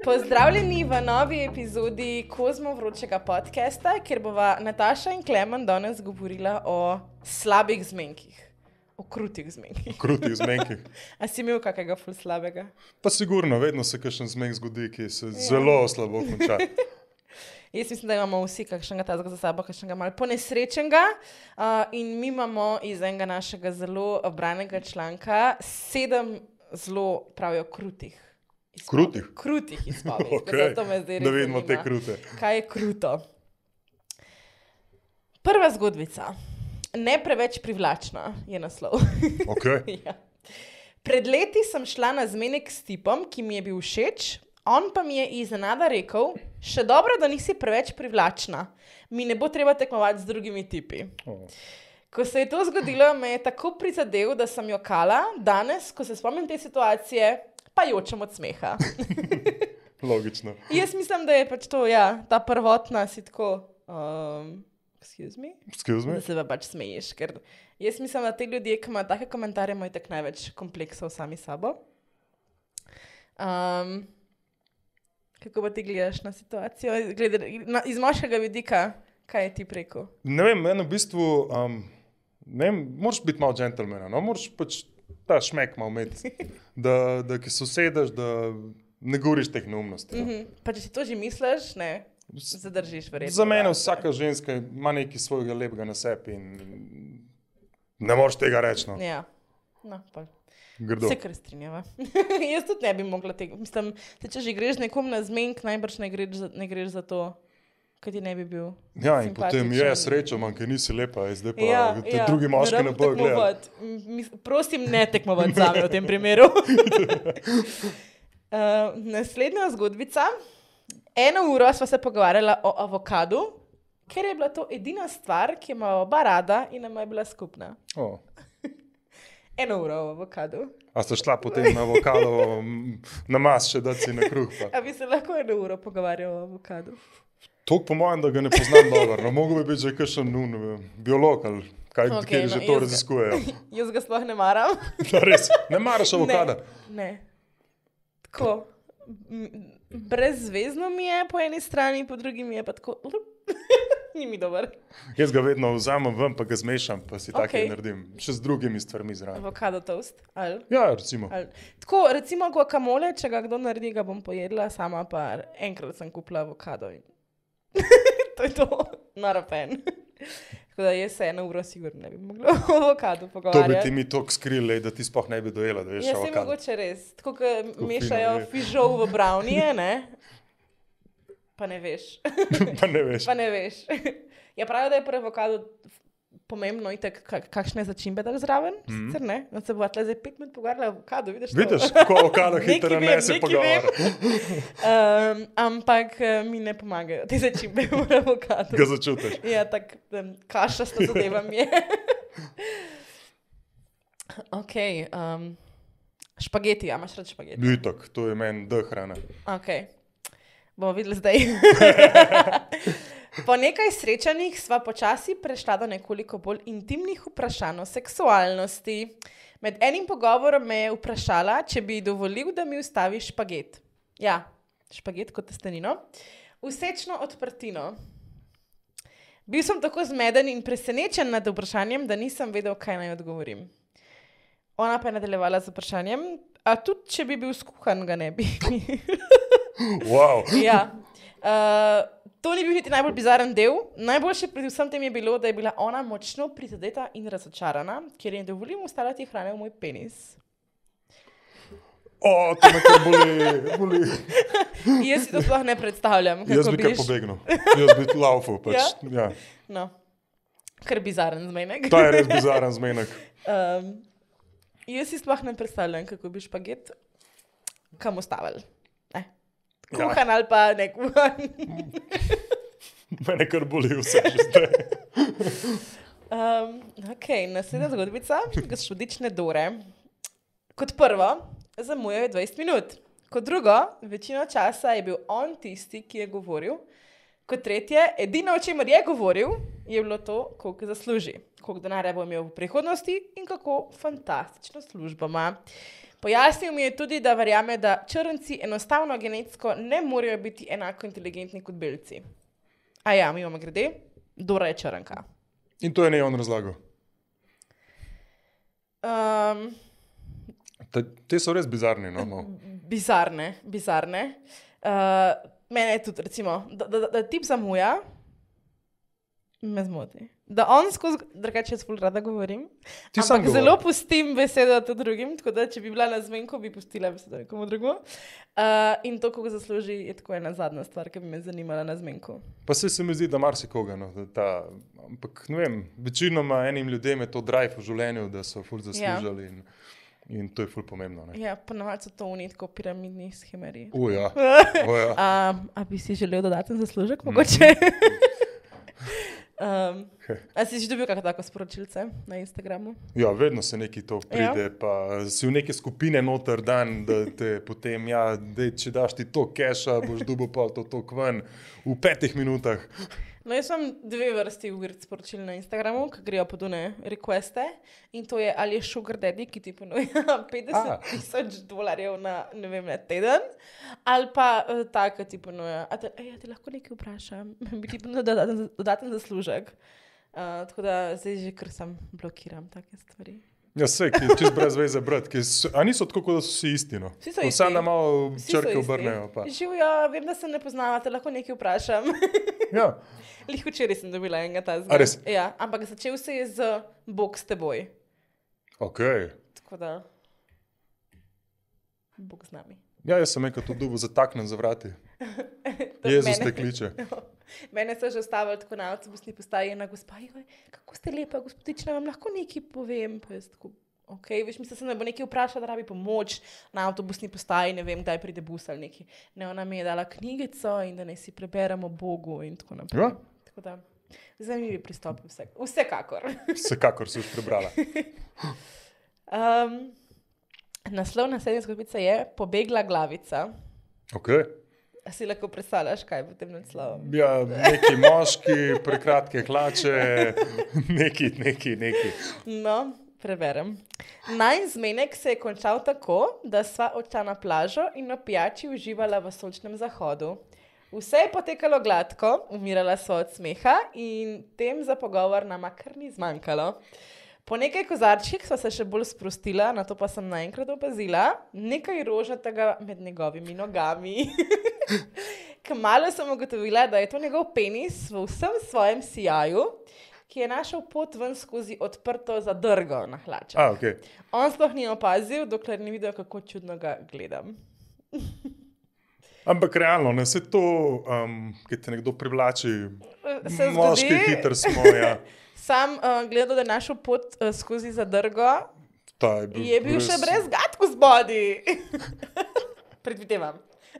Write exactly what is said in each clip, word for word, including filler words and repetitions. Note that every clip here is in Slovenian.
Pozdravljeni v novi epizodi Kozmo vročega podcasta, kjer bova Nataša in Klemen danes govorila o slabih zmenkih. O krutih zmenkih. O krutih zmenkih. A si imel kakega ful slabega? Pa sigurno, vedno se kakšen zmenk zgodi, ki se ja. zelo slabo konča. Jaz mislim, da imamo vsi kakšnega tazga za sabo, kakšnega malo ponesrečenega. Uh, in mi imamo iz enega našega zelo obranega članka sedem zelo pravijo krutih. Krutih? Krutih izpovedi. Okay. Da vidimo te krute. Kaj je kruto? Prva zgodbica. Ne preveč privlačna je naslov. Okay. Ja. Pred leti sem šla na zmenek s tipom, ki mi je bil všeč, on pa mi je iznenada rekel, še dobro, da nisi preveč privlačna. Mi ne bo treba tekmovati z drugimi tipi. Oh. Ko se je to zgodilo, me je tako prizadel, da sem jokala. Danes, ko se spomnim te situacije, pa jočem od smeha. Logično. Jaz mislim, da je pač to, ja, ta prvotna si tako, um, excuse me? Excuse me? Da se pa pač smeješ, ker jaz mislim, da te ljudje, ki imajo take komentarje, imajo tak največ kompleksov sami sabo. Um, kako pa ti gledaš na situacijo? Gleda, na, iz moškega vidika, kaj je ti rekel? Ne vem, eno v bistvu, um, ne vem, moraš biti malo džentelmena, no, moraš pač ta šmek malo imeti, da, da ki se usedeš, da ne govoriš teh neumnosti. No. Mm-hmm. Pa če si to že misliš, ne, zadržiš verjetno. Za mene vsaka ženska ima nekaj svojega lepega na sebi in ne moreš tega reči. No. Ja, no, pa. Grdo. Vse, kar strinjava. Jaz tudi ne bi mogla tega. Mislim, če že greš nekom na zmenk, najbrž ne greš za, ne greš za to, kaj ti ne bi bil ja, in potem je srečo, manj, ker nisi lepa, zdaj pa ja, te ja, drugi moški ne bojo gledati. Prosim, ne tekmovati zame v tem primeru. uh, naslednja zgodbica. Eno uro sva se pogovarjala o avokadu, ker je bila to edina stvar, ki ima oba rada in nama je bila skupna. Oh. Eno uro o avokadu. A ste šla potem na avokado na mas še dati si na kruh? Pa. A bi se lahko eno uro pogovarjal o avokadu? Toliko po mojem, da ga ne poznam dobro. No, mogo bi biti že kakšen nun, biolog ali kaj, okay, kjer no, že to raziskujejo. Jaz ga sploh ne maram. Da, res, ne maraš avokada? Ne, ne. Tako, brezvezno mi je po eni strani, po drugi mi je pa tako, ni mi dober. Jaz ga vedno vzamem ven, pa ga zmešam, pa si okay. Take naredim. Še z drugimi stvarmi zraven. Avokado toast? Ali? Ja, recimo. Ali. Tako, recimo guacamole, če ga kdo naredi, ga bom pojedla, sama pa enkrat sem kupila avokado in to je to, not a fan. Tako da jaz se eno uro sigurno ne bi mogla o avokadu pogovarjati. To bi ti mi toliko skrili, da ti sploh ne bi dojela, da veš avokado. Ja, se mogoče res. Tako, ko mešajo fižol v brownie, ne? Pa ne veš. Pa ne veš. Pa ne veš. Ja, pravijo, da je pri avokadu pomembno itak, kakšne začimbe dal zraven, mm-hmm. sicer ne? No se bo tle zdaj pet minut pogovarjala o avokadu, vidiš to? Vidiš, kako avokado hitro ne se pogovarja. um, ampak mi ne pomagajo te začimbe v avokadu. Ga začutiš? Ja, tak um, kašasta zadeva mi je. Ok. Um, špageti, a imaš rad špageti? Itak, to je meni D hrana. Ok. Bomo videli zdaj. Po nekaj srečanjih sva počasi prešla do nekoliko bolj intimnih vprašanj o seksualnosti. Med enim pogovorom me je vprašala, če bi dovolil, da mi ustavi špaget. Ja, špaget kot testenino. Vsečno odprtino. Bil sem tako zmeden in presenečen nad vprašanjem, da nisem vedel, kaj naj odgovorim. Ona pa je nadaljevala z vprašanjem, a tudi, če bi bil skuhan, ga ne bi. Wow. Ja. Uh, to ni bil niti najbolj bizaren del. Najboljše pri vsem tem je bilo, da je bila ona močno prizadeta in razočarana, ker je dovolim ustavljati hrane v moj penis. O, to me kar boli, boli. Jaz si to sploh ne predstavljam. Jaz bi kar pobegnil. Jaz bi laufal. Pač. Ja? Ja. No. Kar bizaren zmenek. To je res bizaren zmenek. Um, jaz si sploh ne predstavljam, kako bi špaget kam ustavili. Kuhan ja. Ali pa ne kuhan. Mene kar boli vse že zdaj. um, ok, naslednja zgodbica. Gospodične Dore. Kot prvo, zamujajo dvajset minut. Kot drugo, večino časa je bil on tisti, ki je govoril. Kot tretje, edino, o čemer je govoril, je bilo to, koliko zasluži. Koliko denarja bo imel v prihodnosti in kako fantastično službo ima. Pojasnil mi je tudi, da verjame, da črnci enostavno genetsko ne morejo biti enako inteligentni kot belci. A ja, mi imamo grede, Dora je črnka. In to je ne on razlagal. Um, Te, te so res bizarni, no? no. Bizarne, bizarne. Uh, mene je tudi, recimo, da, da, da tip zamuja, me zmoti. Da on skozi, drugače jaz ful rada govorim, Ti sam ampak govori. zelo pustim besedo tudi drugim, tako da če bi bila na zmenku, bi pustila besedo nekomu drugemu. Uh, in to, ko ga zasluži, je tako ena zadnja stvar, ki bi me zanimala na zmenku. Pa se, se mi zdi, da marsikoga, no, da ta, ampak ne vem, večinoma enim ljudem je to drive v življenju, da so ful zaslužili in, in to je ful pomembno. Ne? Ja, ponavadi so to unitko piramidni schemeri. U, ja. O, ja. Um, a bi si želel dodaten zaslužek, mogoče? um, a si že dobil kakšno tako sporočilce na Instagramu? Ja, vedno se neki to pride, ja. Pa si v neke skupine noter dan, da te potem, ja, dej, če daš ti to keša, boš dobil pa to tok ven v petih minutah. No, jaz imam dve vrsti weird sporočil na Instagramu, ki grejo pod one requeste in to je ali je sugar daddy, ki ti ponuja petdeset tisoč dolarjev na, ne vem, na teden, ali pa uh, ta, ki ti ponuja, a te, ej, a te lahko nekaj vprašam, bi ti ponudil dodaten, dodaten zaslužek. Uh, tako da zdaj že kar sam blokiram take stvari. Ja, se, ki je čist brez veze brat, ki so, a niso tako, kot da so vsi isti, no? Vsi so isti. Vsem da malo Vsi so črke isti. obrnejo, pa. Živijo, vem, da se ne poznavate, lahko nekaj vprašam. Ja, Lih včeraj sem dobila enega ta A res? Ja, ampak začel se je z Bog s teboj. okej. Tako da, Bog z nami. Ja, jaz sem enkrat v dubu zataknem za vrati. To Jezus mene- te kliče. Mene so že ustavili tako na avtobusni postaji ena gospa, joj, kako ste lepa, gospodična, vam lahko nekaj povem. Pa jaz tako, ok, veš, mislila sem, da bo nekaj vprašala, da rabi pomoč na avtobusni postaji, ne vem, kdaj pride bus ali nekaj. Ne, ona mi je dala knjigico in da naj si preberemo Bogu in tako naprej. Ja. Tako da, zanimivi pristopi, vse, vsekakor. Vsekakor si už prebrala. Um, naslov naslednje zgodbice je Pobegla glavica. Ok. A si lahko predstavljaš, kaj bo tem naslovom? Ja, neki moški, prekratke hlače, neki, neki, neki. No, preberem. Najin zmenek se je končal tako, da sva odšla na plažo in na pijači uživala v sončnem zahodu. Vse je potekalo gladko, umirala sva od smeha in tem za pogovor nama kar ni zmanjkalo. Po nekaj kozarčkih sva se še bolj sprostila, na to pa sem naenkrat opazila nekaj rožnatega med njegovimi nogami. Kmalu sem ugotovila, da je to njegov penis v vsem svojem sijaju, ki je našel pot ven skozi odprto zadrgo na hlačah. A, ok. On sploh ni opazil, dokler ni videl, kako čudno ga gledam. Ampak realno, ne, se to, um, ki te nekdo privlači, Se moški zgodi, hiter smo, ja. sam uh, gledal, da je našel pot uh, skozi zadrgo, Ta je bil, je bil še brez gatku zbodi. Predvidevam.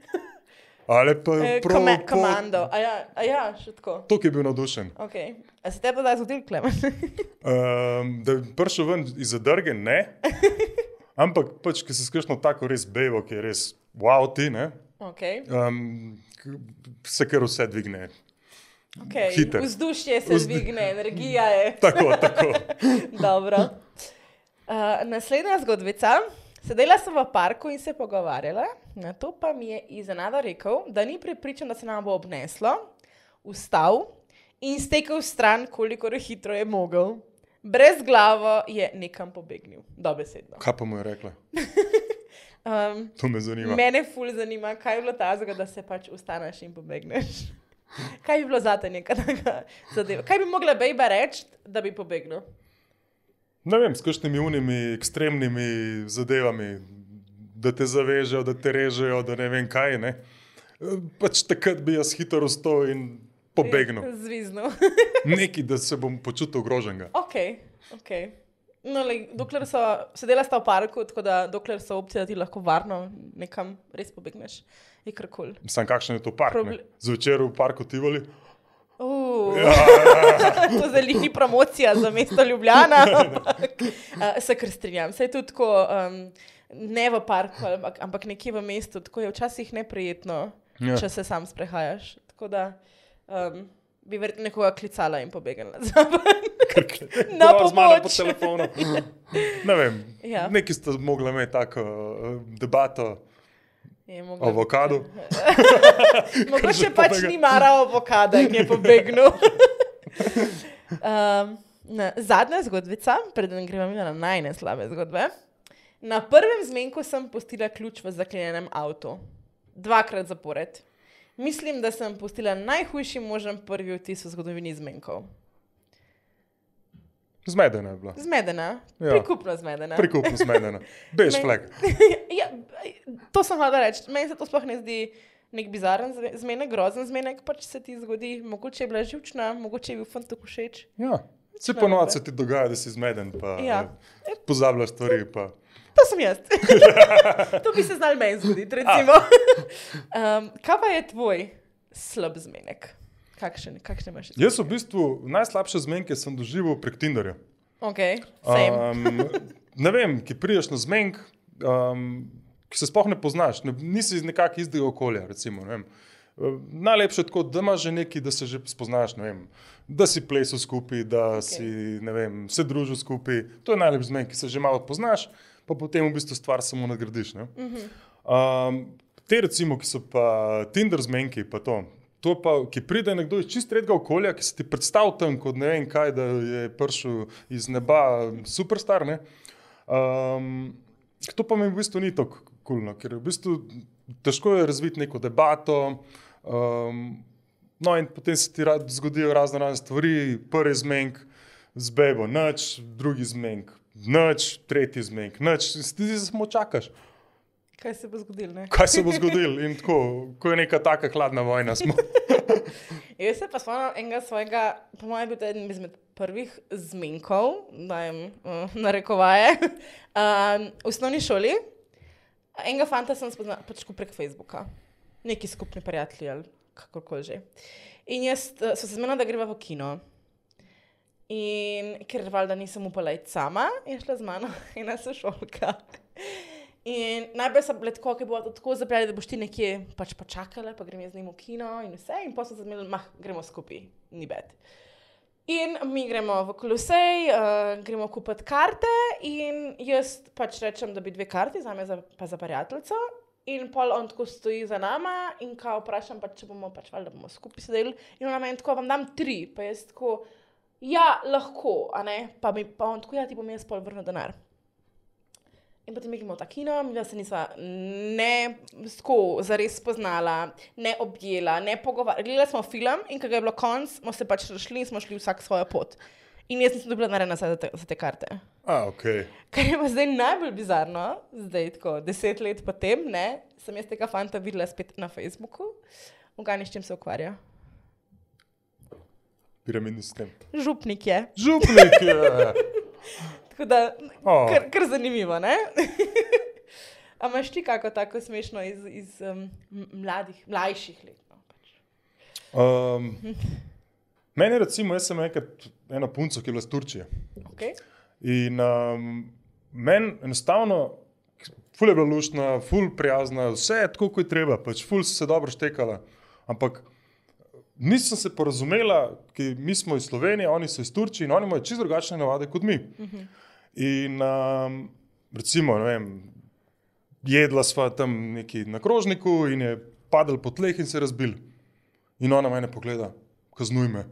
Ali pa Eh, prav kome- po- Komando. A ja, a ja, še tako. To, ki je bil navdušen. Okay. A se te pa zdaj zgodil, Klemen? Um, da je prišel ven iz zadrge, ne. Ampak pač, ki se skrišno tako res bevo, ki je res wow ti, ne. Okay. Um, k- se kar vse dvigne. Okay. Hiter. Vzdušje se Vzdu- dvigne, energija je. Tako, tako. Dobro. Uh, naslednja zgodbica. Sedela sem v parku in se pogovarjala, na to pa mi je iznenada rekel, da ni prepričan, da se nam bo obneslo, vstal in stekel stran, kolikor hitro je mogel. Brez glavo je nekam pobegnil, dobesedno. Kaj pa mu je rekla? Um, To me zanima. mene ful zanima, kaj je bilo tazga, da se pač ustaneš in pobegneš. Kaj bi bilo zate neka taka zadeva? Kaj bi mogla bejba reči, da bi pobegnil? Ne vem, s kakšnimi unimi ekstremnimi zadevami, da te zavežejo, da te režejo, da ne vem kaj, ne. Pač takrat bi jaz hitro vstal in pobegnil. Zviznil. Neki, da se bom počutil ogroženega. Ok, ok. No, lej, dokler so, sedela sta v parku, tako da dokler so opcije, da ti lahko varno nekam res pobegneš, je kar kul. Sam kakšen je to park, Proble- ne? Zvečer v parku Tivoli. Uh, Ja, to zelo ni promocija za mesto Ljubljana, ampak uh, se kar strinjam. Saj tudi tako, um, ne v parku, ampak, ampak nekje v mestu, tako je včasih neprijetno, Ja. če se sam sprehajaš. Tako da, um, bi verjetno nekoga klicala in pobegnila zraven. Na pomoč. Po telefonu. Ne vem, Ja. neki ste mogli imeti tako uh, debato Je o mogla- avokadu. Mogoče že pač pobega. ni mara avokada in je pobegnil. um, na, zadnja zgodbica, preden gremo mi na najne slabe zgodbe. Na prvem zmenku sem pustila ključ v zaklenjenem avtu. Dvakrat zapored. Mislim, da sem pustila najhujši možen prvi vtis v zgodovini zmenkov. Zmedena je bila. Zmedena, Ja. prikupno zmedena. Prikupno zmedena. Bež Men- flag. ja, to sem hodila reči. Meni se to sploh ne zdi nek bizaren zve- zmenek, grozen zmenek, pač se ti zgodi. Mogoče je bila živčna, mogoče je bil fant tako všeč. Ja. Se Nič ponovadi narobe. se ti dogaja, da si zmeden, pa Ja. eh, pozabljaš stvari. Pa. To sem jaz. To bi se znal meni zgoditi, recimo. Um, kaj pa je tvoj slab zmenek? Kakšen, kakšne imaš? Jaz v bistvu najslabše zmenke sem doživel prek Tinderja. Ok, same. Um, ne vem, ki priješ na zmenk, um, ki se sploh ne poznaš, ne, nisi iz nekak istega okolja, recimo, ne vem. Uh, Najlepše je tako, da imaš že neki, da se že spoznaš, ne vem, da si plesal skupaj, da okay. si, ne vem, se družil skupaj. To je najlepši zmenk, ki se že malo poznaš, pa potem v bistvu stvar samo nadgradiš. Ne? Mhm. Um, te recimo, ki so pa Tinder zmenki, pa to. To pa, ki pride nekdo iz čist tretjega okolja, ki se ti predstavlja tam kot ne vem kaj, da je prišel iz neba superstar, ne. Um, to pa mi v bistvu ni tako kulno, ker v bistvu težko je razviti neko debato, um, no in potem se ti rad zgodijo razne razne stvari, prvi zmenk z bebo, nič, drugi zmenk, nič, tretji zmenk, nič, ti se samo čakaš. Kaj se bo zgodilo, ne? Kaj se bo zgodilo? In tako, ko je neka taka hladna vojna, smo. Jaz se pa spomnim enega svojega, po mojem, bil to eden izmed prvih zmenkov, dajem uh, narekovaje, um, v osnovni šoli. Enega fanta sem spoznala pač tako prek Facebooka. Neki skupni prijatelji ali kakorkoli že. In jaz uh, so se zmenila, da greva v kino. In ker valjda nisem upala iti sama, je šla z mano ena sošolka. In najprej sem bila tako, ker bo to tako zapreli, da boš ti nekje pač počakala, pa grem jaz z njim v kino in vse. In potem sem se zmenila, mah, gremo skupaj, ni bed. In mi gremo v Kolosej, uh, gremo kupiti karte in jaz pač rečem, da bi dve karti, zame za, pa za prijateljico. In pol on tako stoji za nama in kao vprašam, pač, če bomo pač valjda bomo skupaj sedeli. In ona meni tako, vam dam tri, pa jaz tako, ja, lahko, a ne, pa, mi, pa on tako, ja, ti bom jaz pol vrnil denar. In potem mi gremo v ta kino, mi se nisva ne tako zares spoznala, ne objela, ne pogovarjala. Gledali smo film in ko ga je bilo konc, smo se pač šli in smo šli vsak svojo pot. In jaz nisem dobila denarja nazaj za, te- za te karte. A, ok. Kar je pa zdaj najbolj bizarno, zdaj tako deset let potem, ne, sem jaz tega fanta videla spet na Facebooku. Ugani, s čim se ukvarja? Piramidni sistem. Župnik je. Župnik je. Tako da, Oh. kar, kar zanimivo, ne? A imaš ti kako tako smešno iz, iz um, m- mladih, mlajših let? No, pač. Um, meni recimo, jaz sem enkrat eno punco, ki je bila iz Turčije. Okay. In um, meni enostavno, ful je bila luštna, ful prijazna, vse je tako, kot je treba, pač ful so se dobro štekala. Ampak nisem se porazumela, ki mi smo iz Slovenije, oni so iz Turčije in oni imajo čisto drugačne navade kot mi. Uh-huh. In um, recimo, ne vem, jedla sva tam neki na krožniku in je padel po tleh in se razbil. In ona mene pogleda, kaznuj me.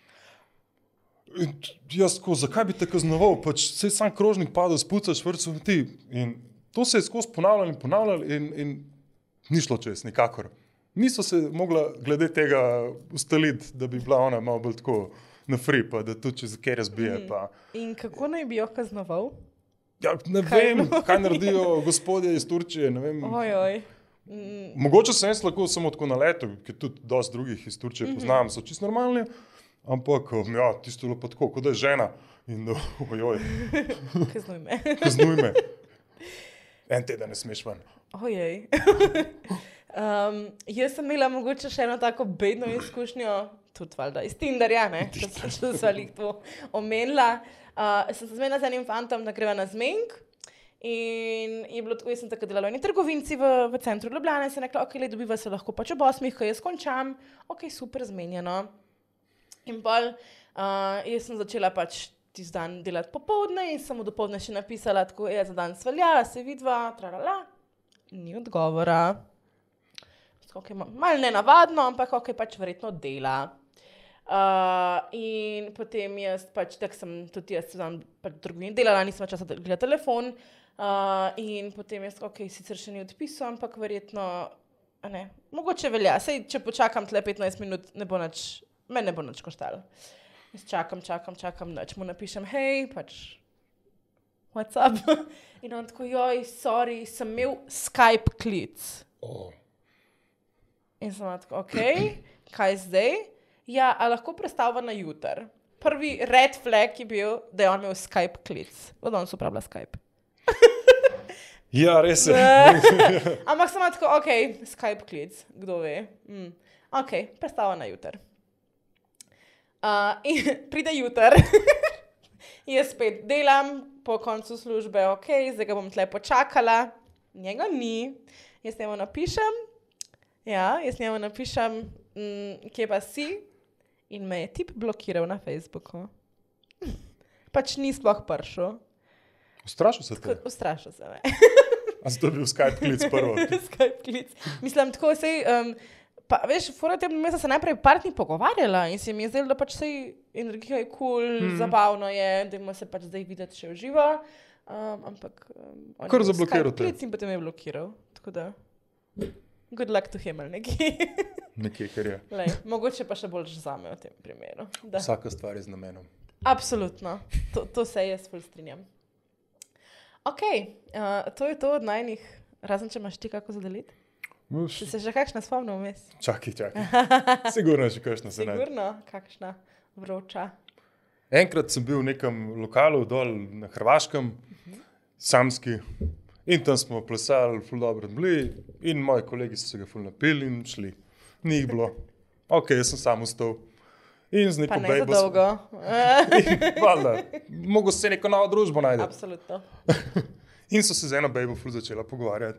In jaz tako, zakaj bi te kaznoval? Pač se je sam krožnik padel, spucaš vrtcu ti. In to se je skozi ponavljalo in ponavljalo in, in ni šlo čez, nikakor. Niso se mogla glede tega ustaliti, da bi bila ona malo bolj tako na free, pa da tudi če zakaj razbije. Pa. In kako naj bi jo kaznoval? Ja, ne Kaj vem, no? kaj naredijo gospodje iz Turčije, ne vem. Oj, oj. Mm, Mogoče sem jaz lahko samo tako na letu, ker tudi dosti drugih iz Turčije mm-hmm. poznam, so čisto normalni, ampak ja, tisto je bilo pa tako, kot da je žena in da, ojoj, kaznuj me. kaznuj me. En teden ne smeš ven. Ojej. Um, jaz sem imela mogoče še eno tako bedno izkušnjo, tudi valjda iz Tinderja, ne, če sem se jih to omenila. Uh, sem se zmenila z enim fantom, da greva na zmenk in je bilo tako, jaz sem tako delala v eni trgovinci v, v centru Ljubljane, sem rekla, ok, le dobiva se lahko pač ob osmih, ko jaz končam, ok, super, zmenjeno. In pol uh, jaz sem začela pač tisti dan delati popoldne in sem mu dopoldne še napisala, tako je za dan svelja, se vidva, tralala. Ni odgovora. Okay, malo nenavadno, ampak ok, pač verjetno dela. Uh, in potem jaz pač, tak sem tudi jaz dan pač v trgovini delala, nisem časa gledala telefon. Uh, in potem jaz, ok, sicer še ni odpisal, ampak verjetno, a ne, mogoče velja. Sej, če počakam tle petnajst minut, ne bo nič, me ne bo nič koštalo. Jaz čakam, čakam, čakam, nič mu napišem, hej, pač, what's up? In on tako, joj, sorry, sem imel Skype klic. Oh. In sem tako, ok, kaj zdaj? Ja, a lahko prestavlja na jutar. Prvi red flag je bil, da je on imel Skype klic. Od on so uporabljala Skype. Ja, res je. Ampak sem tako, ok, Skype klic, kdo ve. Mm. Ok, prestavlja na jutar. Uh, in pride jutar. Jaz spet delam, po koncu službe, ok, zdaj ga bom tle počakala. Njega ni. Jaz njemu napišem, ja, jaz njemu napišem, mm, kje pa si, in me je tip blokiral na Facebooku. Pač ni sploh prišel. Ustrašil se te? Ustrašil se me. A si to bil Skype klic prvo? Skype klic. Mislim, tako sej, um, pa, veš, fora tem mesta se najprej par dni pogovarjala in se mi je zdelo, da pač sej energija je cool, hmm. zabavno je, da ima se pač zdaj videti še uživa, um, ampak um, on kar je zablokiral Skype klic in potem je blokiral, tako da good luck to him ali nekaj. Nekaj, kar je. Lej, mogoče pa še bolj zame v tem primeru. Da. Vsaka stvar je z namenom. Absolutno, to, to se jaz ful strinjam. Ok, uh, to je to od najnih, razen če imaš ti kako zadeliti? Si se že kakšna spomnil vmes? Čakaj, čakaj. Sigurno je že kakšna se najde. Sigurno, kakšna vroča. Enkrat sem bil v nekem lokalu dol na Hrvaškem, uh-huh. samski, in tam smo plesali, ful dobro bili, in moji kolegi so se ga ful napili in šli. Ni jih bilo. Ok, jaz sem sam ustal. In z neko pa ne bejbo za dolgo. Valjda, mogo se neko novo družbo najde. Absolutno. In so se z eno bejbo ful začela pogovarjati.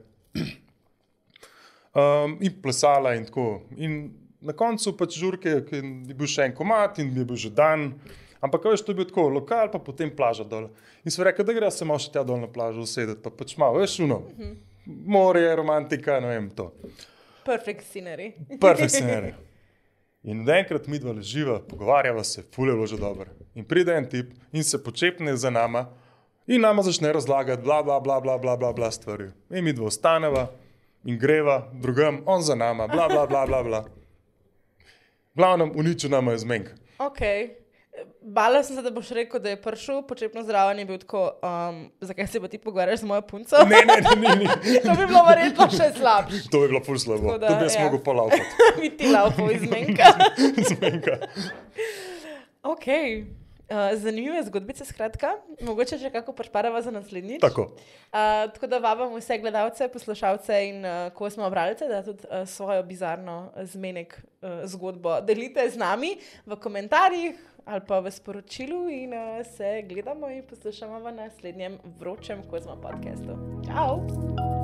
Um, in plesala in tako. In na koncu pač žurke, ki je bil še en komad in je bil že dan, ampak veš, to je bil tako lokal, pa potem plaža dol. In so rekli, da gre se malo še tja dol na plažo usedeti, pa pač malo, veš, uno, uh-huh. morje, romantika, ne vem, to. Perfect scenery. Perfect scenery. In enkrat midva leživa, pogovarjava se, ful je bilo že dobro. In pride en tip in se počepne za nama in nama začne razlagati bla, bla, bla, bla, bla, bla, bla stvari. In midva ostaneva in greva drugam, on za nama, bla, bla, bla, bla, bla. Glavnem, uničil nama je zmenk. Ok. Bala sem se, da boš rekel, da je prišel, počepno zraven je bil tako, um, zakaj se pa ti pogovarjaš z mojo punco? Ne, ne, ne, ne, ne. To bi bilo verjetno še slabše. To bi bilo ful slabo. Da, to bi jaz ja. mogel pa laufati. Bi ti laufal iz zmenka. Zmenka. Ok. Uh, zanimive zgodbice, skratka. Mogoče še kako prešparava za naslednjič. Tako. Uh, tako da vabam vse gledalce, poslušalce in uh, ko smo bralce, da tudi uh, svojo bizarno zmenek uh, zgodbo delite z nami v komentarjih ali pa v sporočilu in uh, se gledamo in poslušamo v naslednjem vročem Kozma podcastu. Čau!